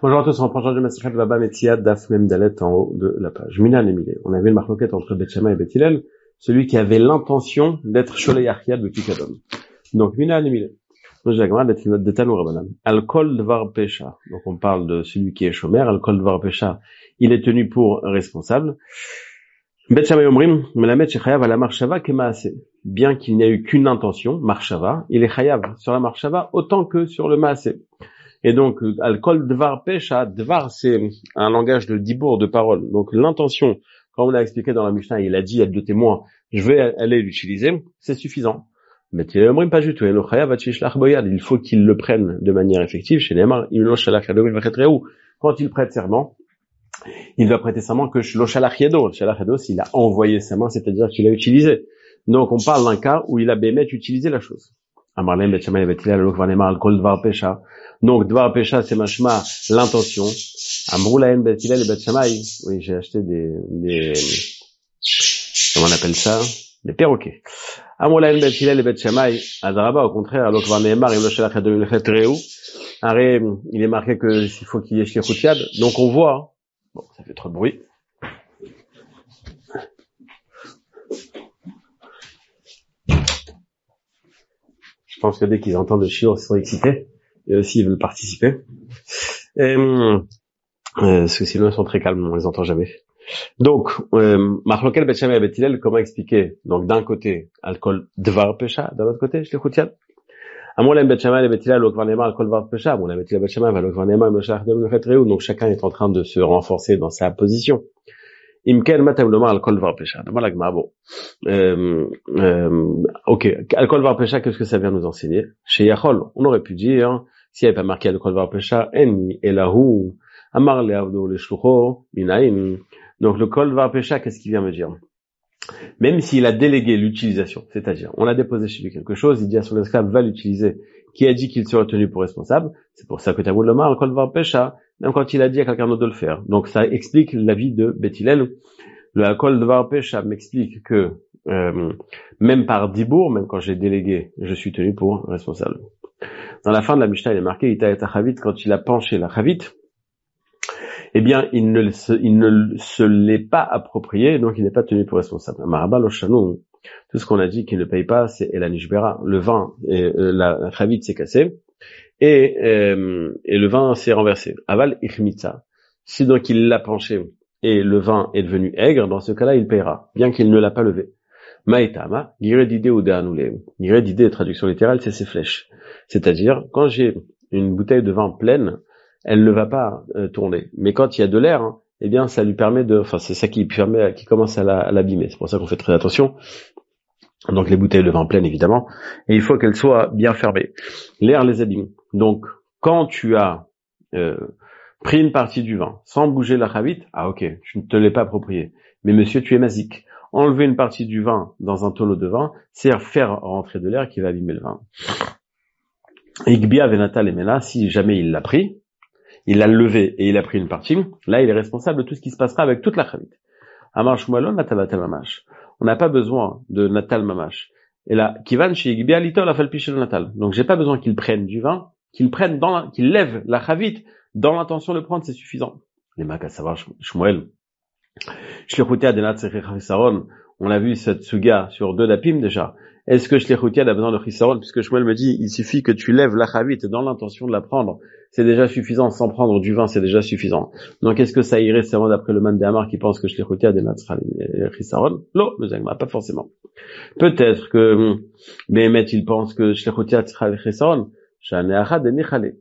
Bonjour à tous, on reprend de Masechet Baba Metziat, Daf Mem Dalet en haut de la page. Minan et Milé. On avait une marloquette entre Bet Shammai et Bet Hillel, celui qui avait l'intention d'être Sholei Achia de Kikadom. Donc Minan et Milé. Donc j'ai de Talmud Rabbanan. Al-Kol Dvar Pesha. Donc on parle de celui qui est Shomer. Al-Kol Dvar Pesha, il est tenu pour responsable. Bet Shammai Omrim, Melamed Shechayav ala Marshava Kemaase. Bien qu'il n'y a eu qu'une intention, Marshava, il est Chayav sur la Marshava autant que sur le Maase. Et donc, Al-Kol Dvar Pesha, Dvar, c'est un langage de dibour, de parole. Donc, l'intention, comme on l'a expliqué dans la Mishnah, il a dit à deux témoins, je vais aller l'utiliser, c'est suffisant. Mais pas du tout. Il faut qu'il le prenne de manière effective. Chez Neymar, quand il prête serment, il va prêter serment que Shalach Yedo. Shalach Yedo, s'il a envoyé sa main, c'est-à-dire qu'il a utilisé. Donc, on parle d'un cas où il a bémet utilisé la chose. Amarlem, Bet Shammai, Bet Hillel, Alok Vanemar, Al-Kol Dvar Pesha. Donc, Dvar Pesha, c'est mashma, l'intention. Amroulaen, Bet Hillel et Bet Shammai. Oui, j'ai acheté comment on appelle ça? Des perroquets. Amroulaen, Bet Hillel et Bet Shammai. Adraba, au contraire, Alok Vanemar, Im Loshalach Yado, Im Lechet Reu. Arrêt, il est marqué que s'il faut qu'il y ait Shlichut Yad. Donc, on voit, bon, ça fait trop de bruit. Je pense que dès qu'ils entendent le shiur, ils sont excités. Et aussi, ils veulent participer. Parce que sinon, ils sont très calmes, on les entend jamais. Donc, Marlokel Bet Shammai et Bet Hillel, comment expliquer? Donc, d'un côté, Al-Kol Dvar Pesha, d'un autre côté, Shlichut Yad. Amolem Bet Shammai et Bet Hillel, Alok Vanemar, Al-Kol Dvar Pesha. Amolem Bet Hillel, Bet Shammai, Alok Vanemar, Im Loshalach Yado, Im Lechet Reu. Donc, chacun est en train de se renforcer dans sa position. Imken matam lomar Al-Kol Dvar Pesha. Voilà, bon. Ok. Al-Kol Dvar Pesha, qu'est-ce que ça vient nous enseigner? Chez Yachol, on aurait pu dire, s'il n'y avait pas marqué Al-Kol Dvar Pesha, Enni, Elahu, Amar Leavdo, Leshlucho, Minaim. Donc, le Kol Dvar Pesha, qu'est-ce qu'il vient me dire? Même s'il a délégué l'utilisation, c'est-à-dire, on a déposé chez lui quelque chose, il dit à son esclave, va l'utiliser, qui a dit qu'il serait tenu pour responsable, c'est pour ça que Talmud lomar Al-Kol Dvar Pesha, même quand il a dit à quelqu'un d'autre de le faire. Donc, ça explique l'avis de Bet Hillel. Le Al-Kol Dvar Pesha m'explique que, même par dibour, même quand j'ai délégué, je suis tenu pour responsable. Dans la fin de la Mishnah, il est marqué, Ita et Chavit, quand il a penché la Chavit, eh bien, il ne se l'est pas approprié, donc il n'est pas tenu pour responsable. Maraba Loshanu, tout ce qu'on a dit qu'il ne paye pas, c'est Elanishbera. Le vin, la Chavit s'est cassée, et le vin s'est renversé. Aval Ichmitza. Si donc il l'a penché, et le vin est devenu aigre, dans ce cas-là, il payera, bien qu'il ne l'a pas levé. Maetama, Giredide ou Deanoulé. Giredide, traduction littérale, c'est ses flèches. C'est-à-dire, quand j'ai une bouteille de vin pleine, elle ne va pas tourner. Mais quand il y a de l'air, eh bien, ça lui permet c'est ça qui commence à l'abîmer. C'est pour ça qu'on fait très attention. Donc, les bouteilles de vin pleines, évidemment. Et il faut qu'elles soient bien fermées. L'air les abîme. Donc, quand tu as, pris une partie du vin, sans bouger la chavite, ah ok, je ne te l'ai pas approprié. Mais monsieur, tu es mazik. Enlever une partie du vin dans un tonneau de vin, c'est faire rentrer de l'air qui va abîmer le vin. Igbia venatal emena, si jamais il l'a pris, il l'a levé et il a pris une partie, là il est responsable de tout ce qui se passera avec toute la chavite. Amar shmuelon natal mamash. On n'a pas besoin de natal mamash. Et là, kivan chez Igbia litol afal pichel natal. Donc j'ai pas besoin qu'il prenne du vin, qu'il lève la chavite dans l'intention de prendre, c'est suffisant. Les macs à savoir Shmuel. Shlichut Yad enat tzarich chisaron. On a vu cette suga sur 2 dapim déjà. Est-ce que Shlichut Yad a besoin de chisaron? Puisque Shmuel me dit, il suffit que tu lèves la chavite dans l'intention de la prendre. C'est déjà suffisant. Sans prendre du vin, c'est déjà suffisant. Donc, est-ce que ça irait seulement d'après le man de Hamar qui pense que Shlichut Yad enat chisaron? Non, le Zagma, pas forcément. Peut-être que Behemet, il pense que Shlichut Yad chisaron. Shane achad enichale.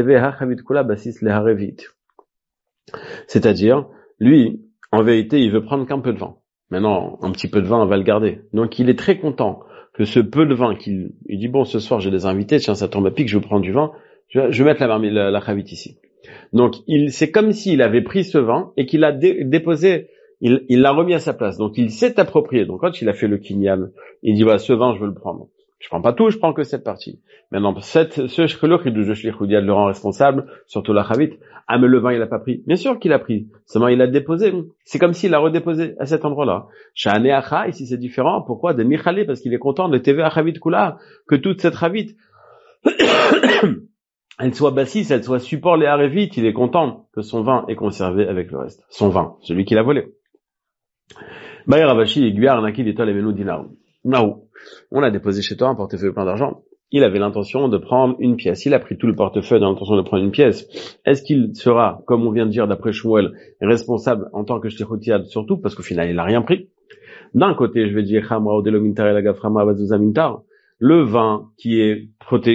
C'est-à-dire, lui, en vérité, il veut prendre qu'un peu de vin. Maintenant, un petit peu de vin, on va le garder. Donc, il est très content que ce peu de vin il dit, bon, ce soir, j'ai des invités, tiens, ça tombe à pic, je vais prendre du vin, je vais mettre la chavite ici. Donc, c'est comme s'il avait pris ce vin et qu'il l'a déposé, il l'a remis à sa place. Donc, il s'est approprié. Donc, quand il a fait le kinyan, il dit, voilà, ce vin, je veux le prendre. Je prends pas tout, je prends que cette partie. Maintenant, ce shkelur qui de Shlichut Yad le rend responsable, surtout la chavite. Ah, mais le vin, il a pas pris. Bien sûr qu'il a pris. Seulement, il l'a déposé. C'est comme s'il l'a redéposé à cet endroit-là. Shane acha, ici c'est différent. Pourquoi? De nichale, parce qu'il est content de TV chavite kula, que toute cette chavite elle soit bassiste, elle soit support les harévit, il est content que son vin est conservé avec le reste. Son vin, celui qu'il a volé. Baï Ravashi, aiguillard, arnaqué l'étoile et menou dinar. Naou. On a déposé chez toi un portefeuille plein d'argent. Il avait l'intention de prendre une pièce. Il a pris tout le portefeuille dans l'intention de prendre une pièce. Est-ce qu'il sera, comme on vient de dire d'après Shmuel, responsable en tant que shlichutiad, surtout parce qu'au final il a rien pris? D'un côté, je vais dire Chamra odelo mintar el agaframa vazuza mintar, le vin qui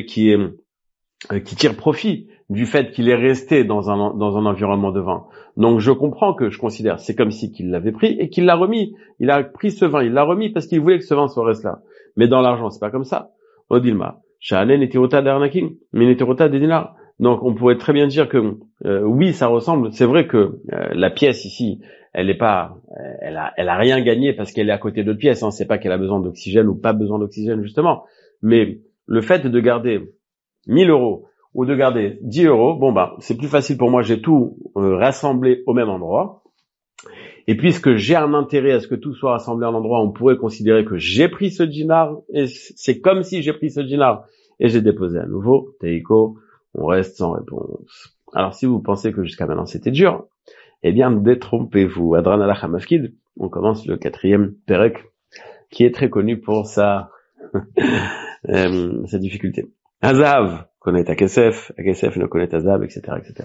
tire profit du fait qu'il est resté dans un environnement de vin. Donc je comprends que je considère, c'est comme si qu'il l'avait pris et qu'il l'a remis. Il a pris ce vin, il l'a remis parce qu'il voulait que ce vin soit resté là. Mais dans l'argent, c'est pas comme ça. Odilma, Sha'anen etirota d'arnakim, min etirota de dinar. Donc on pourrait très bien dire que oui, ça ressemble. C'est vrai que la pièce ici, elle a rien gagné parce qu'elle est à côté d'autres pièces. Hein. C'est pas qu'elle a besoin d'oxygène ou pas besoin d'oxygène justement. Mais le fait de garder 1000 euros ou de garder 10 euros, c'est plus facile pour moi, j'ai tout rassemblé au même endroit. Et puisque j'ai un intérêt à ce que tout soit rassemblé à un endroit, on pourrait considérer que j'ai pris ce dinar, et c'est comme si j'ai pris ce dinar, et j'ai déposé à nouveau, Teiko, on reste sans réponse. Alors si vous pensez que jusqu'à maintenant c'était dur, eh bien détrompez-vous. Adran alach hamafkid, on commence le 4e perek, qui est très connu pour sa difficulté. Azav connaît Akesef ne connaît Azav, etc., etc.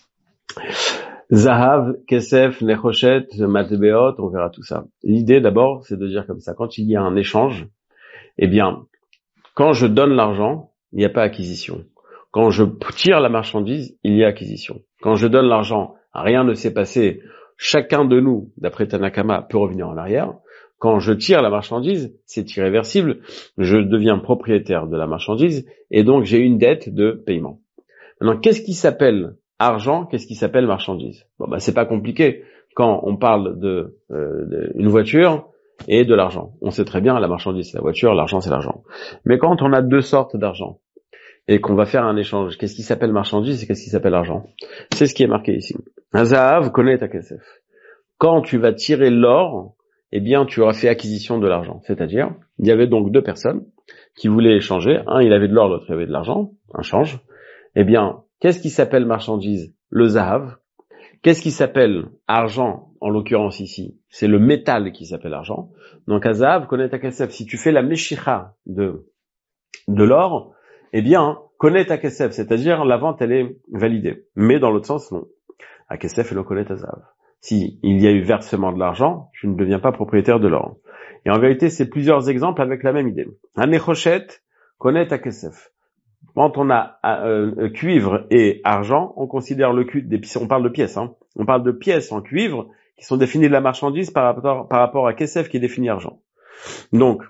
Zahav, Kesef, Nechoshet, Matbeot, on verra tout ça. L'idée d'abord, c'est de dire comme ça, quand il y a un échange, eh bien, quand je donne l'argent, il n'y a pas acquisition. Quand je tire la marchandise, il y a acquisition. Quand je donne l'argent, rien ne s'est passé. Chacun de nous, d'après Tanakama, peut revenir en arrière. Quand je tire la marchandise, c'est irréversible. Je deviens propriétaire de la marchandise et donc j'ai une dette de paiement. Maintenant, qu'est-ce qui s'appelle argent, qu'est-ce qui s'appelle marchandise? C'est pas compliqué. Quand on parle de une voiture et de l'argent, on sait très bien la marchandise c'est la voiture, l'argent c'est l'argent. Mais quand on a deux sortes d'argent et qu'on va faire un échange, qu'est-ce qui s'appelle marchandise et qu'est-ce qui s'appelle argent? C'est ce qui est marqué ici. Azahav connaît ta kesef. Quand tu vas tirer l'or, eh bien tu auras fait acquisition de l'argent. C'est-à-dire, il y avait donc deux personnes qui voulaient échanger. Un, il avait de l'or, l'autre, il avait de l'argent. Un change. Eh bien, qu'est-ce qui s'appelle marchandise? Le zahav. Qu'est-ce qui s'appelle argent, en l'occurrence ici? C'est le métal qui s'appelle argent. Donc, à zahav, connaît ta kesef. Si tu fais la meshicha de l'or, eh bien, connaît ta kesef. C'est-à-dire, la vente, elle est validée. Mais dans l'autre sens, non. À kesef, et le connaît à zahav. Si il y a eu versement de l'argent, tu ne deviens pas propriétaire de l'or. Et en vérité, c'est plusieurs exemples avec la même idée. Un nechoshet connaît ta kesef. Quand on a cuivre et argent, on considère on parle de pièces, hein. On parle de pièces en cuivre qui sont définies de la marchandise par rapport à kesef qui est défini argent. Donc,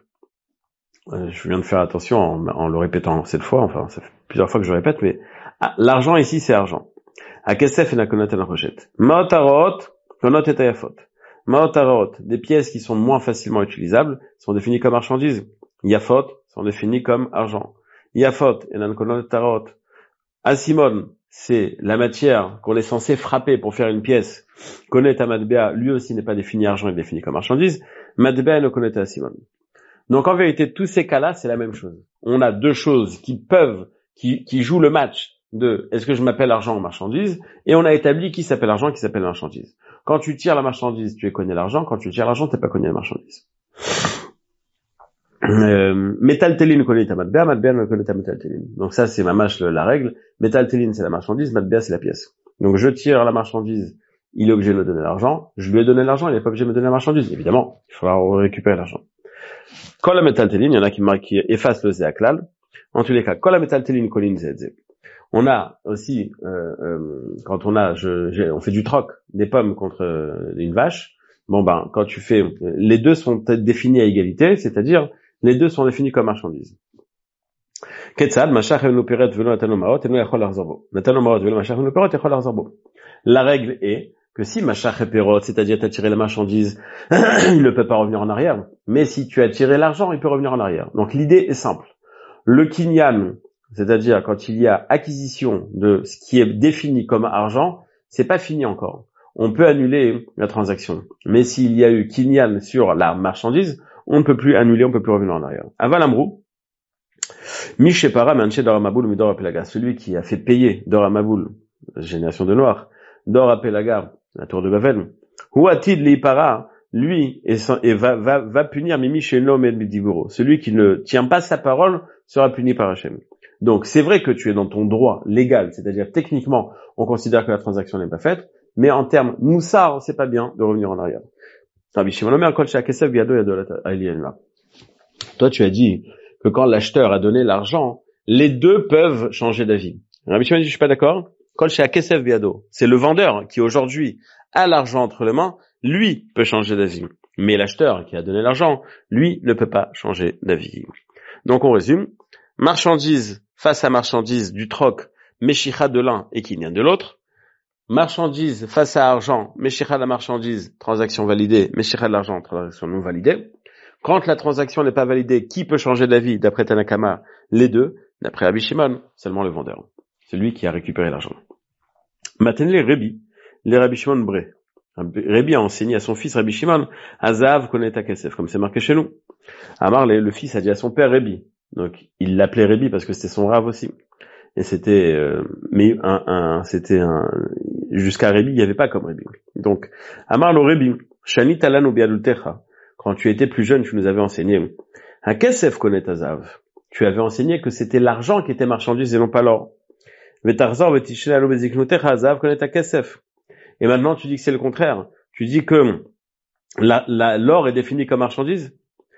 je viens de faire attention en le répétant cette fois, enfin, ça fait plusieurs fois que je le répète, mais l'argent ici, c'est argent. À kesef et na konot en rochet. Maotarot, konot et tayafot. Maotarot, des pièces qui sont moins facilement utilisables, sont définies comme marchandises. Yafot sont définies comme argent. Yafot et nan konot tarot. Asimon, c'est la matière qu'on est censé frapper pour faire une pièce. Konet à matbea, lui aussi n'est pas défini argent, il est défini comme marchandise. Matbea ne konet à asimon. Donc en vérité, tous ces cas-là, c'est la même chose. On a deux choses qui jouent le match de est-ce que je m'appelle argent ou marchandise, et on a établi qui s'appelle argent, qui s'appelle marchandise. Quand tu tires la marchandise, tu es connu l'argent, quand tu tires l'argent, tu n'es pas connu la marchandise. Metaltelin connaît ta matbea, matbea ne connaît ta metaltelin. Donc ça, c'est la règle. Metaltelin, c'est la marchandise, matbea, c'est la pièce. Donc je tire la marchandise, il est obligé de me donner l'argent, je lui ai donné l'argent, il n'est pas obligé de me donner la marchandise. Évidemment, il faudra récupérer l'argent. Quand la metaltelin, il y en a qui effacent le zéaklal. En tous les cas, quand la metaltelin colline zézé. On a aussi, quand on fait du troc, des pommes contre une vache. Quand tu fais, les deux sont définis à égalité, c'est-à-dire, les deux sont définis comme marchandises. La règle est que si machach et perot, c'est-à-dire tu as tiré la marchandise, il ne peut pas revenir en arrière. Mais si tu as tiré l'argent, il peut revenir en arrière. Donc l'idée est simple. Le kinyan, c'est-à-dire quand il y a acquisition de ce qui est défini comme argent, c'est pas fini encore. On peut annuler la transaction. Mais s'il y a eu kinyan sur la marchandise, on ne peut plus annuler, on ne peut plus revenir en arrière. Aval amrou, Mishepara manche Dor Maboul Midor Pelaga, celui qui a fait payer Dor Maboul, la génération de Noir, Dor Pelaga, la tour de Babel, Huatid Liipara, lui, va punir Mimi chez l'homme et Midiburo. Celui qui ne tient pas sa parole sera puni par Hachem. Donc, c'est vrai que tu es dans ton droit légal, c'est-à-dire techniquement, on considère que la transaction n'est pas faite, mais en termes moussard, c'est pas bien de revenir en arrière. Toi, tu as dit que quand l'acheteur a donné l'argent, les deux peuvent changer d'avis. Rabbi Shimon dit, je suis pas d'accord. C'est le vendeur qui aujourd'hui a l'argent entre les mains, lui peut changer d'avis. Mais l'acheteur qui a donné l'argent, lui ne peut pas changer d'avis. Donc on résume, marchandise face à marchandise du troc, Meshicha de l'un et Kinyan de l'autre. Marchandise face à argent, Meshicha de la marchandise, transaction validée, Meshicha de l'argent, transaction non validée. Quand la transaction n'est pas validée, qui peut changer d'avis d'après Tanakama? Les deux. D'après Rabbi Shimon, seulement le vendeur. Celui qui a récupéré l'argent. Maintenant les Rabbi Shimon Bré. Rabbi a enseigné à son fils Rabbi Shimon, Azav connaît ta kesef, comme c'est marqué chez nous. Amar, le fils a dit à son père Rabbi. Donc, il l'appelait Rabbi parce que c'était son rave aussi. Et c'était, jusqu'à Rabbi, il n'y avait pas comme Rabbi. Donc, Amar le Rabbi, Shani talanu biadultecha. Quand tu étais plus jeune, tu nous avais enseigné. Un kesef connaît Azav. Tu avais enseigné que c'était l'argent qui était marchandise et non pas l'or. Vetarzor vetishel alo beziknutecha Azav connaît ta kesef. Et maintenant, tu dis que c'est le contraire. Tu dis que l'or est défini comme marchandise.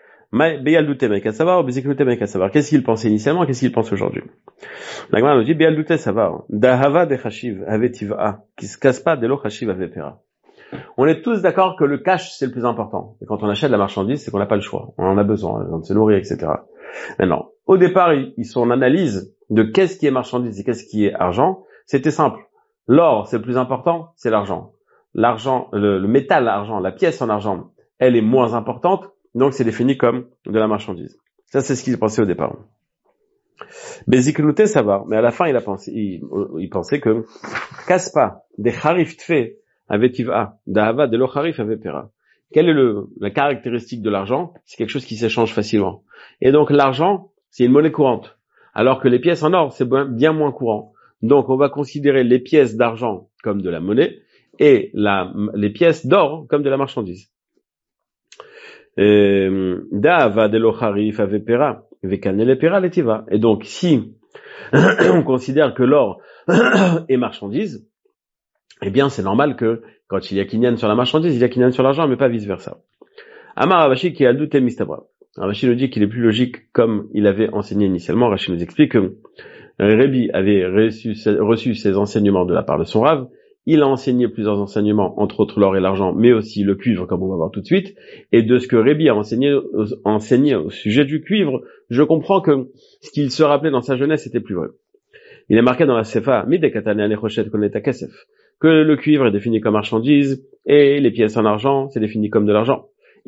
Qu'est-ce qu'il pensait initialement, qu'est-ce qu'il pense aujourd'hui? La Gemara nous dit, Dahava de chashiv avetiva, qui se casse pas de lo chashiv avepera. On est tous d'accord que le cash, c'est le plus important. Et quand on achète la marchandise, c'est qu'on n'a pas le choix. On en a besoin, on se nourrir, etc. Maintenant, au départ, son analyse de qu'est-ce qui est marchandise et qu'est-ce qui est argent, c'était simple. L'or, c'est le plus important, c'est l'argent. L'argent, le métal argent, la pièce en argent, elle est moins importante, donc c'est défini comme de la marchandise. Ça, c'est ce qu'il pensait au départ. Beziknute, ça va, mais à la fin, il pensait que Kaspa, des Harif Tfe, avetiva, Dahava, de lo Harif avepera. Quelle est la caractéristique de l'argent? C'est quelque chose qui s'échange facilement. Et donc, l'argent, c'est une monnaie courante. Alors que les pièces en or, c'est bien moins courant. Donc, on va considérer les pièces d'argent comme de la monnaie et les pièces d'or comme de la marchandise. Da'ava de lo harif avepera, vekanele pera letiva. Et donc, si on considère que l'or est marchandise, eh bien, c'est normal que quand il y a kinyan sur la marchandise, il y a kinyan sur l'argent, mais pas vice versa. Amar Ravashi qui a douté mistabra. Ravashi nous dit qu'il est plus logique comme il avait enseigné initialement. Ravashi nous explique que Rabbi avait reçu ses enseignements de la part de son Rav. Il a enseigné plusieurs enseignements, entre autres l'or et l'argent, mais aussi le cuivre, comme on va voir tout de suite. Et de ce que Rabbi a enseigné au sujet du cuivre, je comprends que ce qu'il se rappelait dans sa jeunesse était plus vrai. Il est marqué dans la Sefa, que le cuivre est défini comme marchandise et les pièces en argent, c'est défini comme de l'argent.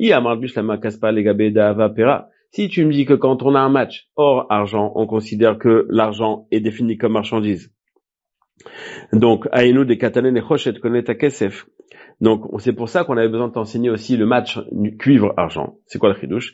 Si tu me dis que quand on a un match or-argent, on considère que l'argent est défini comme marchandise. Donc, Aïnou de Katanen et Choshet connaît ta kesef. Donc, c'est pour ça qu'on avait besoin de t'enseigner aussi le match cuivre-argent. C'est quoi le chidouche?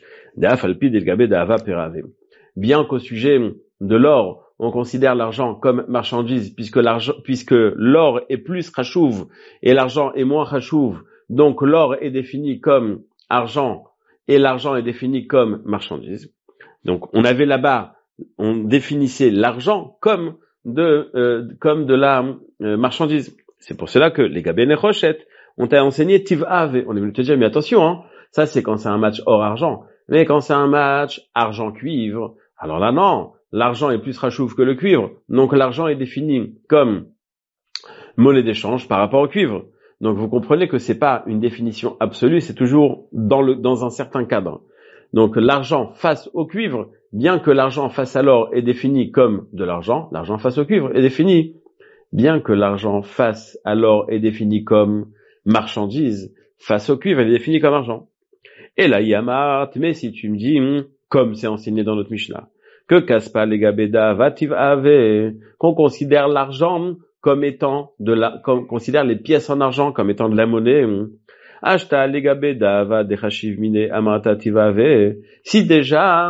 Bien qu'au sujet de l'or, on considère l'argent comme marchandise, puisque l'or est plus chachouv et l'argent est moins chachouv. Donc, l'or est défini comme argent et l'argent est défini comme marchandise. Donc, on avait là-bas, on définissait l'argent comme de la marchandise. C'est pour cela que les Gabé Nechoshet ont enseigné Tiv-Ave. On est venu te dire, mais attention, hein, ça c'est quand c'est un match or-argent. Mais quand c'est un match argent-cuivre, alors là non, l'argent est plus rachouf que le cuivre. Donc l'argent est défini comme monnaie d'échange par rapport au cuivre. Donc vous comprenez que c'est pas une définition absolue, c'est toujours dans un certain cadre. Donc l'argent face au cuivre, bien que l'argent face à l'or est défini comme de l'argent face au cuivre est défini. Bien que l'argent face à l'or est défini comme marchandise, face au cuivre est défini comme argent. Et là, Yamat, mais si tu me dis, comme c'est enseigné dans notre Mishnah, que Kaspa legabeda vativ ave, qu'on considère l'argent comme étant considère les pièces en argent comme étant de la monnaie, Ashta legabeda va dechashiv mine amata tivave. Si déjà,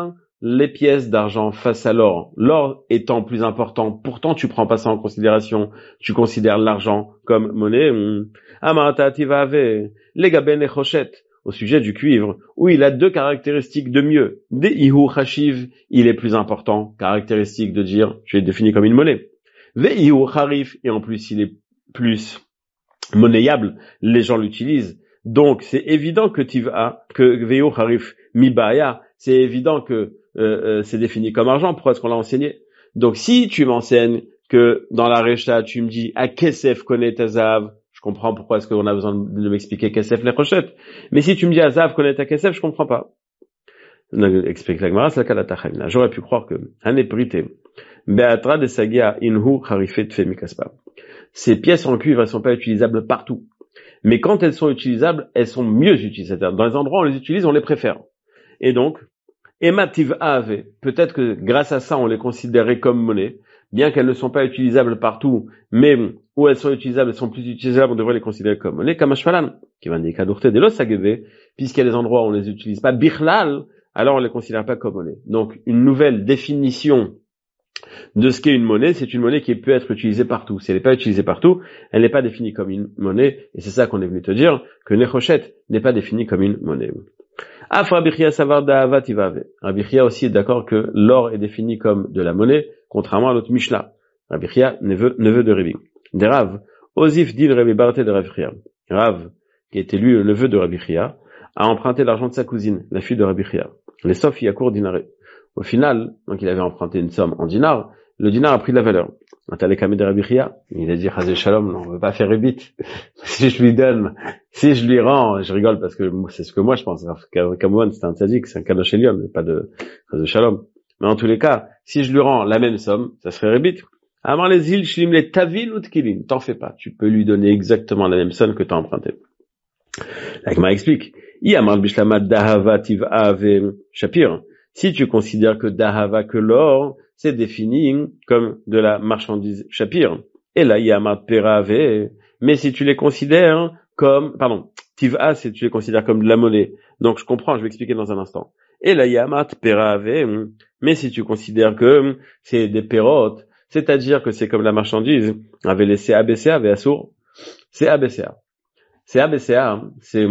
les pièces d'argent face à l'or. L'or étant plus important, pourtant tu prends pas ça en considération. Tu considères l'argent comme monnaie. Amarata tivave, les gaben et chochettes. Au sujet du cuivre, où il a deux caractéristiques de mieux. Deihu chashiv, il est plus important. Caractéristique de dire, je l'ai défini comme une monnaie. Veihu charif, et en plus il est plus monnayable, les gens l'utilisent. Donc c'est évident que Veihu charif mibaya, c'est évident que c'est défini comme argent. Pourquoi est-ce qu'on l'a enseigné? Donc si tu m'enseignes que dans la Recha, tu me dis à Kesef connaît Tazav, je comprends pourquoi est-ce qu'on a besoin de m'expliquer Kesef les rochettes. Mais si tu me dis Azav connaît ta Kesef, je comprends pas. Explique la Gemara, c'est la Kalatachamina. J'aurais pu croire que Haneprité, Beatra de Sagia Inhu Harifet Femikaspa. Ces pièces en cuivre, elles sont pas utilisables partout. Mais quand elles sont utilisables, elles sont mieux utilisées. Dans les endroits où on les utilise, on les préfère. Et donc, Emativ Ave, peut-être que grâce à ça, on les considérait comme monnaie, bien qu'elles ne sont pas utilisables partout, mais où elles sont utilisables, elles sont plus utilisables, on devrait les considérer comme monnaie, comme Ashfalan, qui va indiquer Kadurte de l'Osageve, puisqu'il y a des endroits où on les utilise pas, Bichlal, alors on les considère pas comme monnaie. Donc, une nouvelle définition de ce qu'est une monnaie, c'est une monnaie qui peut être utilisée partout. Si elle n'est pas utilisée partout, elle n'est pas définie comme une monnaie, et c'est ça qu'on est venu te dire, que Nechoshet n'est pas définie comme une monnaie. Rabbi Chia aussi est d'accord que l'or est défini comme de la monnaie, contrairement à l'autre Mishnah. Rabbi Chia, neveu de Rabbi. Des Rav, Osif dit le Rabbi Barthé de Rabbi Chia. Rav, qui était lui le neveu de Rabbi Chia, a emprunté l'argent de sa cousine, la fille de Rabbi Chia. Les Sof Yakour dinaré. Au final, donc il avait emprunté une somme en dinars, le dinar a pris de la valeur. De Rabbi Chia, il a dit Chazé Shalom, on ne veut pas faire rébit. Si je lui donne, si je lui rends, je rigole parce que c'est ce que moi je pense. Kamouan, c'est un tzaddik, c'est un kadosh Elion, mais pas de Chazé Shalom. Mais en tous les cas, si je lui rends la même somme, ça serait rébit. Amar les îles, shlim les tavil ou tkilin. T'en fais pas. Tu peux lui donner exactement la même somme que tu as emprunté. La Gemara explique. Yamar bishlamad dahava tiva ave shapir. Si tu considères que dahava, que l'or, c'est défini comme de la marchandise shapir. Et là, yamar perave. Mais si tu les considères comme, tiva, si tu les considères comme de la monnaie. Donc, je comprends, je vais expliquer dans un instant. Et là, yamat perave. Mais si tu considères que c'est des pérotes, c'est-à-dire que c'est comme la marchandise, avait laissé ABCA, avait Assour, c'est ABCA. C'est ABCA, c'est,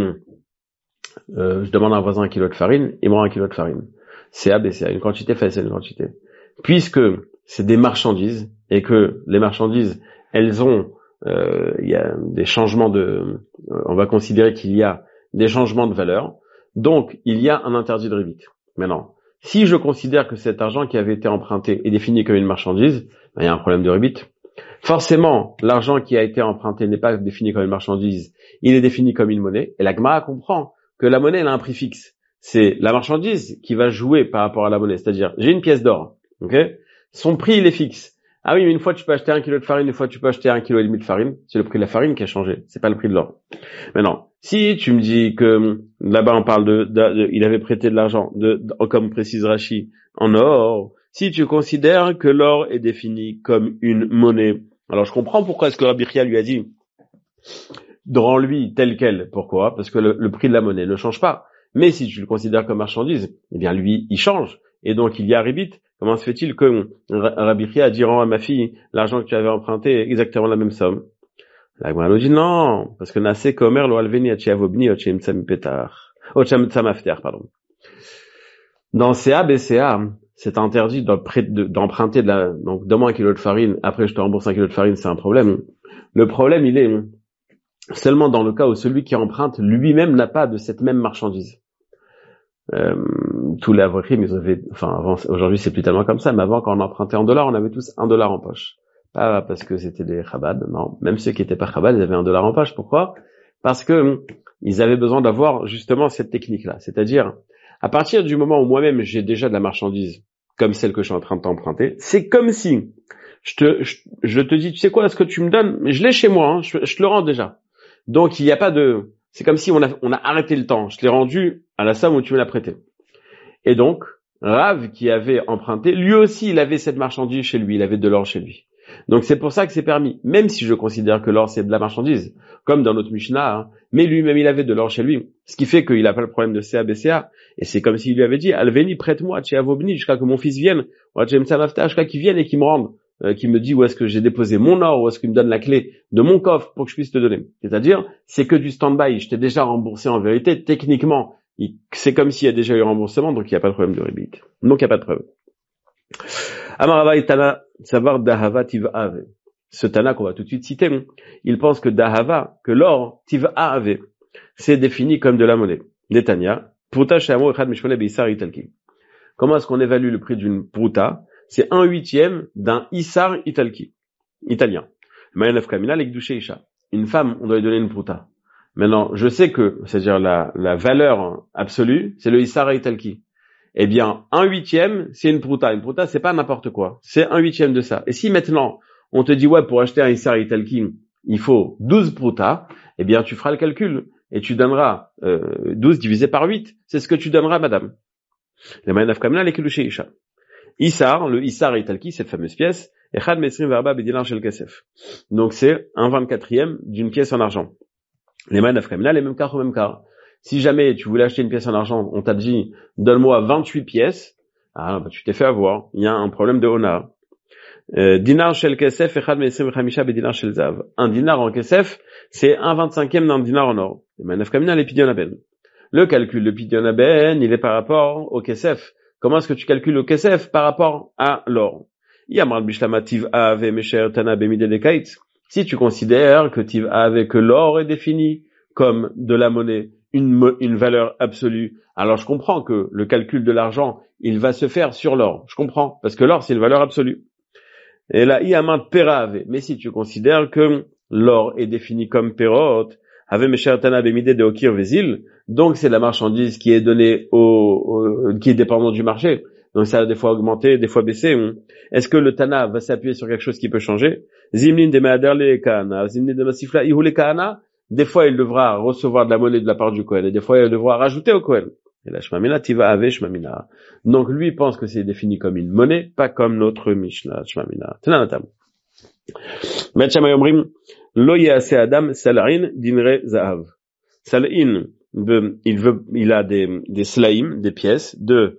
je demande à un voisin 1 kilo de farine, il me rend 1 kilo de farine. C'est ABCA, une quantité fait, c'est une quantité. Puisque c'est des marchandises, et que les marchandises, elles ont, il y a des changements on va considérer qu'il y a des changements de valeur, donc il y a un interdit de rébit. Maintenant, si je considère que cet argent qui avait été emprunté est défini comme une marchandise, il y a un problème de rébit. Forcément, l'argent qui a été emprunté n'est pas défini comme une marchandise, il est défini comme une monnaie, et la Gemara comprend que la monnaie, elle a un prix fixe. C'est la marchandise qui va jouer par rapport à la monnaie, c'est-à-dire, j'ai une pièce d'or, ok? Son prix, il est fixe. Ah oui, mais une fois tu peux acheter 1 kilo de farine, une fois tu peux acheter 1,5 kg de farine, c'est le prix de la farine qui a changé, c'est pas le prix de l'or. Maintenant, si tu me dis que là-bas on parle il avait prêté de l'argent, comme précise Rashi, en or, si tu considères que l'or est défini comme une monnaie, alors je comprends pourquoi est-ce que Rabbi Chia lui a dit rends-lui tel quel. Pourquoi? Parce que le prix de la monnaie ne change pas. Mais si tu le considères comme marchandise, eh bien lui, il change. Et donc il y a rébit. Comment se fait-il que Rabbi Chia a dit rends à ma fille l'argent que tu avais emprunté exactement la même somme? La Gemara dit non, parce que Nasé Komer lo alveni achiavobni ochem tzamipetar. Ochem tzamafter, pardon. Dans CA, BCA, c'est interdit d'emprunter donc donne-moi 1 kilo de farine, après je te rembourse 1 kilo de farine, c'est un problème. Le problème, il est seulement dans le cas où celui qui emprunte lui-même n'a pas de cette même marchandise. Tous les avrakim, avant, aujourd'hui c'est plus tellement comme ça, mais avant quand on empruntait en dollars, on avait tous $1 en poche. Pas parce que c'était des Chabad, non. Même ceux qui étaient pas Chabad, ils avaient $1 en poche. Pourquoi? Parce que ils avaient besoin d'avoir justement cette technique-là. C'est-à-dire, à partir du moment où moi-même j'ai déjà de la marchandise, comme celle que je suis en train de t'emprunter, c'est comme si je te dis, tu sais quoi, ce que tu me donnes, mais je l'ai chez moi, hein, je te le rends déjà. Donc il n'y a pas c'est comme si on a arrêté le temps. Je te l'ai rendu à la somme où tu me l'as prêté. Et donc, Rav qui avait emprunté, lui aussi il avait cette marchandise chez lui, il avait de l'or chez lui. Donc c'est pour ça que c'est permis, même si je considère que l'or c'est de la marchandise, comme dans notre Mishnah, hein, mais lui-même il avait de l'or chez lui, ce qui fait qu'il n'a pas le problème de CA, et c'est comme s'il lui avait dit, Alveni, prête-moi, Tchéavobni, jusqu'à que mon fils vienne, ou jusqu'à qu'il vienne et qu'il me rende, qu'il me dit où est-ce que j'ai déposé mon or, où est-ce qu'il me donne la clé de mon coffre pour que je puisse te donner. C'est-à-dire, c'est que du stand-by, je t'ai déjà remboursé en vérité, techniquement, c'est comme s'il y a déjà eu remboursement, donc il n'y a pas de problème de rébit. Donc il n'y a pas de preuve. Amarava Tana, savoir Dahava Tiv'ave. Ce Tana qu'on va tout de suite citer, il pense que Dahava, que l'or, Tiv'ave, c'est défini comme de la monnaie. Netanya, Pruta Shamo Echad Mishmone Beisar Italki. Comment est-ce qu'on évalue le prix d'une Pruta? C'est 1/8 d'un Isar Italki, italien. Mayanaf Kamina, l'Ekdouché Isha. Une femme, on doit lui donner une Pruta. Maintenant, je sais que, c'est-à-dire la valeur absolue, c'est le Isar Italki. Eh bien, 1/8, c'est une pruta. Une pruta, c'est pas n'importe quoi. C'est 1/8 de ça. Et si maintenant, on te dit, ouais, pour acheter un Isar Italki, il faut 12 prutas, eh bien, tu feras le calcul. Et tu donneras 12 divisé par 8. C'est ce que tu donneras, madame. Le Mayanaf Kamina, les Kilouché Isha. Isar, le Isar Italki, cette fameuse pièce, Echad Mesrim Verba Bedinar Shel Kesef. Donc, c'est 1/24 d'une pièce en argent. Les Mayanaf Kamina, les mêmes cas au même cas. Si jamais tu voulais acheter une pièce en argent, on t'a dit, donne-moi 28 pièces, tu t'es fait avoir. Il y a un problème de hona. Dinar shel kesef, echad me'esrim chamisha bedinar shel zav. Un dinar en kesef, c'est 1/25 d'un dinar en or. Le calcul de pidyon haben, il est par rapport au kesef. Comment est-ce que tu calcules le kesef par rapport à l'or? Si tu considères que tiv ave, que l'or est défini comme de la monnaie, une valeur absolue, alors je comprends que le calcul de l'argent, il va se faire sur l'or. Je comprends, parce que l'or, c'est une valeur absolue. Et là, il y a un pérave. Mais si tu considères que l'or est défini comme perot, ave meshertana bemide de okir vezil, donc c'est la marchandise qui est donnée qui est dépendante du marché. Donc ça a des fois augmenté, des fois baissé. Est-ce que le Tana va s'appuyer sur quelque chose qui peut changer? Zimlin de ma'ader le kahana, zimlin de masifla ihu le kahana. Des fois, il devra recevoir de la monnaie de la part du Kohen, et des fois, il devra rajouter au Kohen. Et là, Shmamina, tiva ave Shmamina. Donc, lui, pense que c'est défini comme une monnaie, pas comme notre Mishnah, Shmamina. Tenanatam. Metchamay omrim, lo yase adam salarin dinre zahav. Salin, il a des slaim, des pièces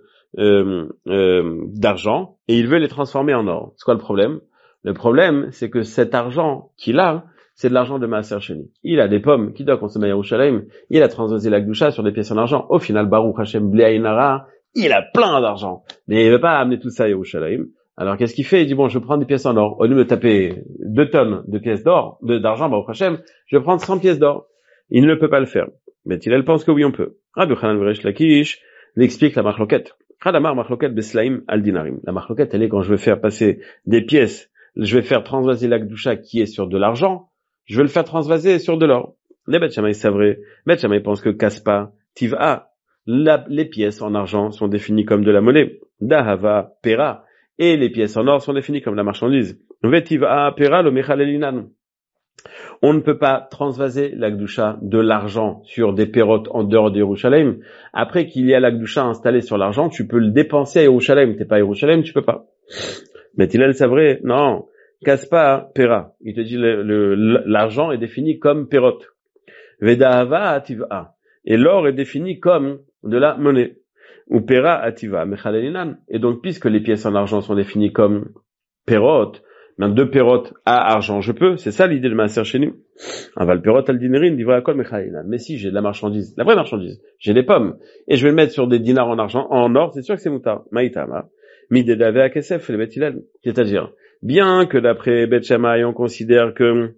d'argent, et il veut les transformer en or. C'est quoi le problème? Le problème, c'est que cet argent qu'il a, c'est de l'argent de Maaser Sheni. Il a des pommes qui doivent consommer à Yerushalayim. Il a transposé la Gdusha sur des pièces en argent. Au final, Baruch Hashem Bléaïnara, il a plein d'argent. Mais il ne veut pas amener tout ça à Yerushalayim. Alors qu'est-ce qu'il fait? Il dit, bon, je prends des pièces en or. Au lieu de me taper 2 tonnes de pièces d'or, d'argent, Baruch Hashem, je vais prendre 100 pièces d'or. Il ne peut pas le faire. Mais il pense que oui, on peut. Rabbi Chanan Veresh Lakish l'explique la marloquette. Radamar marloquette beslaim al dinarim. La marloquette, elle est quand je vais faire passer des pièces, je vais faire transvaser la Gdusha qui est sur de l'argent, je vais le faire transvaser sur de l'or. Les Beth Shammai, c'est vrai. Beth Shammai pense que Kaspa, Tiv'a, les pièces en argent sont définies comme de la monnaie. Dahava, Pera, et les pièces en or sont définies comme la marchandise. Vetiv'a, Pera, le Mechalelinan. On ne peut pas transvaser la Gdusha de l'argent sur des pérotes en dehors de Yerushalayim. Après qu'il y a la Gdusha installée sur l'argent, tu peux le dépenser à Yerushalayim. T'es pas à Yerushalayim, tu peux pas. Mais Tilal, c'est vrai, non. Kaspa, Pera. Il te dit l'argent est défini comme Perot. Vedahava ativa. Et l'or est défini comme de la monnaie. Ou Pera ativa. Mechalelinan. Et donc, puisque les pièces en argent sont définies comme Perot, même 2 Perot à argent, je peux. C'est ça l'idée de Maaser Sheni. Aval Perot al dinerin, divra kol mechalelinan. Mais si j'ai de la marchandise, la vraie marchandise, j'ai des pommes, et je vais le mettre sur des dinars en argent, en or, c'est sûr que c'est moutar. Maïtama. Midedave à Kesef, le Bet Hillel. C'est-à-dire, bien que d'après Bet Shammai, on considère que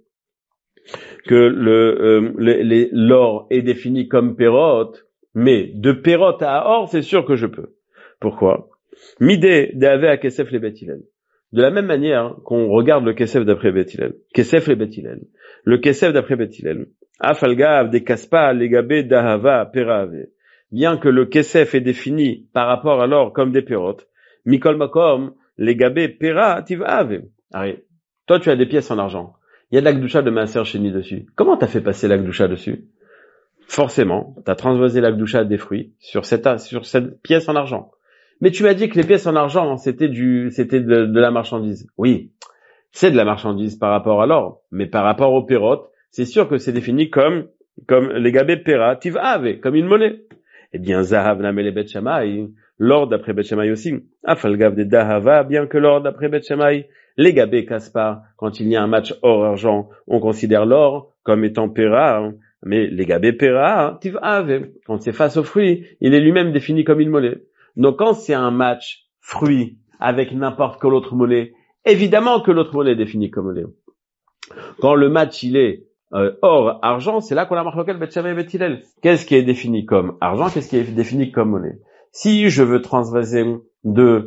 l'or est défini comme Perot, mais de Perot à or, c'est sûr que je peux. Pourquoi? Midedave à Kesef, le Bet Hillel. De la même manière qu'on regarde le Kesef d'après Bet Hillel. Kesef le Bet Hillel. Le Kesef d'après Bet Hillel. Afalgav de Kaspa, Legabe, Dahava, Perave. Bien que le Kesef est défini par rapport à l'or comme des Perot, Mikol Makom, les gabé, pera, tivave. Allez, toi tu as des pièces en argent. Il y a de la Gdusha de Maaser Sheni dessus. Comment t'as fait passer la Gdusha dessus? Forcément, t'as transvasé la Gdusha des fruits sur cette pièce en argent. Mais tu m'as dit que les pièces en argent, c'était de la marchandise. Oui. c'est de la marchandise par rapport à l'or, mais par rapport au perot, c'est sûr que c'est défini comme les gabé pera, tive comme une monnaie. Eh bien, zahav namele bet shamay, l'or d'après bet shamay aussi, afalgav de dahava, bien que l'or d'après bet shamay, les gabé kaspar, quand il y a un match or-argent, on considère l'or comme étant pera, hein, mais les gabé pera, tive quand c'est face aux fruits, il est lui-même défini comme une monnaie. Donc quand c'est un match fruit avec n'importe quelle autre monnaie, évidemment que l'autre monnaie est définie comme monnaie. Quand le match il est or, argent, c'est là qu'on a marqué Bet Shammai et Bet Hillel. Qu'est-ce qui est défini comme argent? Qu'est-ce qui est défini comme monnaie? Si je veux transvaser de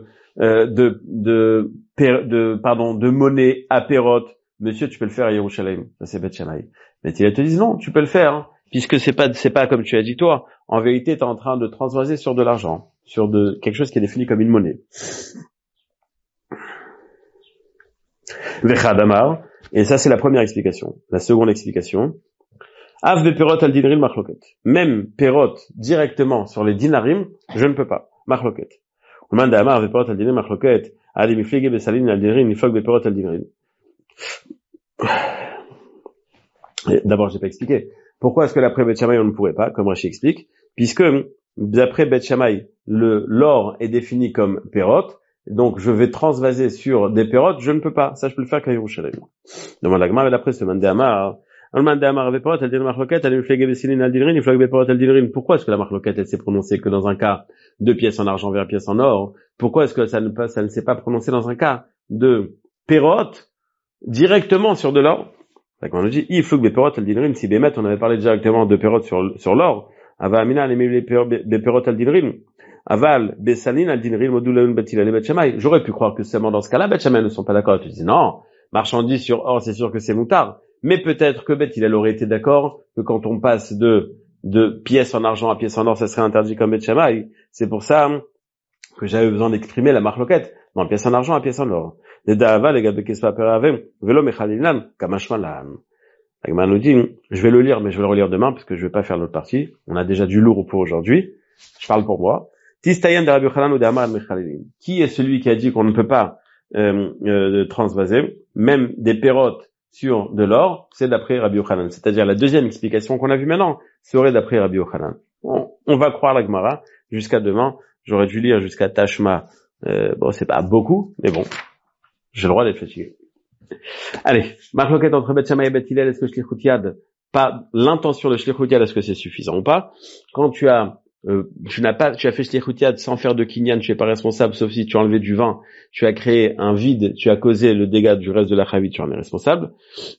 monnaie à Perot, monsieur, tu peux le faire à Yerushalayim. Ça, c'est Bet Shammai. Bet Hillel te dit non, tu peux le faire, hein, puisque c'est pas comme tu as dit toi. En vérité, tu es en train de transvaser sur de l'argent, sur quelque chose qui est défini comme une monnaie. Vechadamar. Et ça, c'est la première explication. La seconde explication. Av be perot al dinrim machloket. Même perot directement sur les dinarim, je ne peux pas. Machloket. Uman da'amar ve perot al dinrim machloket. Adi miflege besalin al dinrim, miflog be perot al dinrim. D'abord, j'ai pas expliqué. Pourquoi est-ce que d'après Bet Shammai on ne pourrait pas, comme Rashi explique, puisque d'après Bet Shammai, l'or est défini comme perot, donc je vais transvaser sur des pérotes, je ne peux pas. Ça, je peux le faire qu'à Yerushalayim. Demande la Gemara, et après, c'est le Mandéamar. Le Mandéamar avait perot, elle dit la marloquette, elle fait Gebesilin al dinrin, il faut que perot al dinrin. Pourquoi est-ce que la marloquette, elle s'est prononcée que dans un cas de pièces en argent vers pièces en or? Pourquoi est-ce que ça ne s'est pas prononcé dans un cas de pérote directement sur de l'or? On nous dit, il faut que perot al dinrin, si Bémet, on avait parlé directement de pérote sur l'or. Ava Amina, elle aimait les perot al dinrin. Aval, Bessalin, al dinrin, modulaun batilal et Bet Shammai. J'aurais pu croire que seulement dans ce cas-là, Bet Shammai ne sont pas d'accord. Tu dis, non, marchandise sur or, c'est sûr que c'est moutard. Mais peut-être que Bet Hillel aurait été d'accord que quand on passe de pièces en argent à pièces en or, ça serait interdit comme Bet Shammai. C'est pour ça que j'avais besoin d'exprimer la marloquette. Non, pièces en argent à pièces en or. Les da'ava, les gabe kespa peravem, velo mechalinan, kamashmalan. Agman nous dit, je vais le lire, mais je vais le relire demain, parce que je vais pas faire l'autre partie. On a déjà du lourd pour aujourd'hui. Je parle pour moi. Qui est celui qui a dit qu'on ne peut pas transvaser, même des pérotes sur de l'or? C'est d'après Rabbi Yochanan. C'est-à-dire la deuxième explication qu'on a vue maintenant serait d'après Rabbi Yochanan. On va croire la Gemara jusqu'à demain. J'aurais dû lire jusqu'à Tashma. Bon, c'est pas beaucoup, mais bon, j'ai le droit d'être fatigué. Allez, marloquette entre Bet Shammai et Bet Hillel, est-ce que Shlichut Yad, pas l'intention de Shlichut Yad, est-ce que c'est suffisant ou pas? Quand tu as fait Shlichut Yad sans faire de kinyan, tu es pas responsable, sauf si tu as enlevé du vin, tu as créé un vide, tu as causé le dégât du reste de la chavit, tu en es responsable.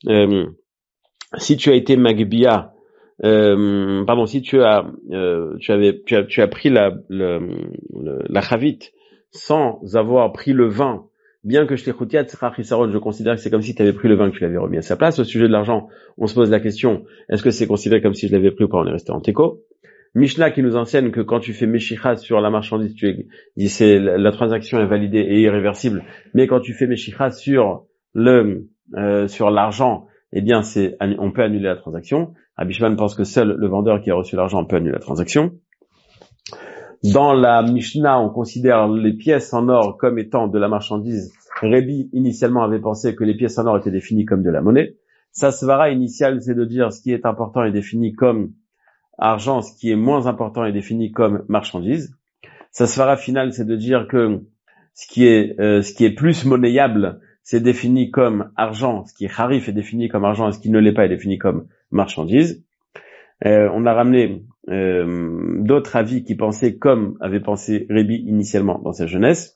Si tu as été magbia, si tu as pris la chavit sans avoir pris le vin, bien que Shlichut Yad Tzrach Hisaron, je considère que c'est comme si tu avais pris le vin que tu l'avais remis à sa place. Au sujet de l'argent, on se pose la question, est-ce que c'est considéré comme si je l'avais pris ou pas? On est resté en teco. Mishnah qui nous enseigne que quand tu fais Meshicha sur la marchandise, la transaction est validée et irréversible. Mais quand tu fais Meshicha sur l'argent, eh bien, on peut annuler la transaction. Rabbi Shimon pense que seul le vendeur qui a reçu l'argent peut annuler la transaction. Dans la Mishnah, on considère les pièces en or comme étant de la marchandise. Rabbi, initialement, avait pensé que les pièces en or étaient définies comme de la monnaie. Sa svara initiale, c'est de dire ce qui est important est défini comme argent, ce qui est moins important est défini comme marchandise. Sa svara finale, c'est de dire que ce qui est plus monnayable, c'est défini comme argent, ce qui est harif est défini comme argent, et ce qui ne l'est pas est défini comme marchandise. On a ramené d'autres avis qui pensaient comme avait pensé Rabbi initialement dans sa jeunesse.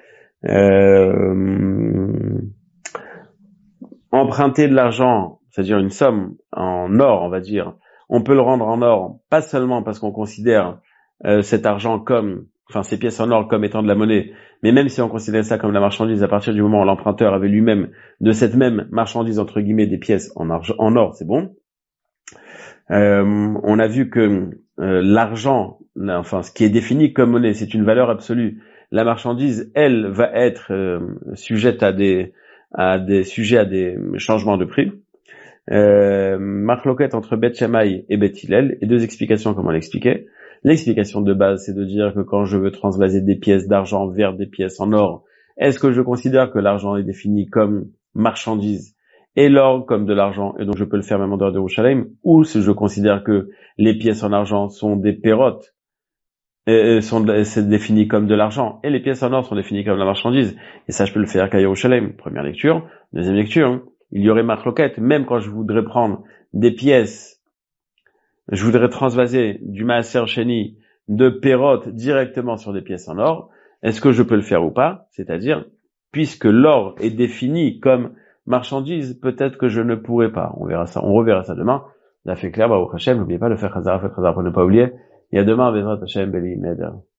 Emprunter de l'argent, c'est-à-dire une somme en or, on va dire, on peut le rendre en or, pas seulement parce qu'on considère cet argent ces pièces en or comme étant de la monnaie, mais même si on considère ça comme la marchandise, à partir du moment où l'emprunteur avait lui-même de cette même marchandise, entre guillemets, des pièces en or, c'est bon. On a vu que l'argent, ce qui est défini comme monnaie, c'est une valeur absolue. La marchandise, elle, va être sujette à des changements de prix. Marloquette entre Bet Shammai et Bet Hillel, et deux explications comme on l'expliquait. L'explication de base, c'est de dire que quand je veux transvaser des pièces d'argent vers des pièces en or, est-ce que je considère que l'argent est défini comme marchandise et l'or comme de l'argent, et donc je peux le faire même en dehors de Yerushalayim, ou si je considère que les pièces en argent sont des pérotes, c'est défini comme de l'argent, et les pièces en or sont définies comme de la marchandise, et ça je peux le faire qu'à Yerushalayim. Première lecture. Deuxième lecture, il y aurait marloquette, même quand je voudrais prendre des pièces, je voudrais transvaser du maaser sheni de pérotes directement sur des pièces en or, est-ce que je peux le faire ou pas? C'est-à-dire, puisque l'or est défini comme marchandise, peut-être que je ne pourrais pas. On verra ça, on reverra ça demain. La fait clair, Baruch Hashem, n'oubliez pas de faire Chazara, faites Chazara pour ne pas oublier. Et à demain, Bezrat Hashem, Beli Neder.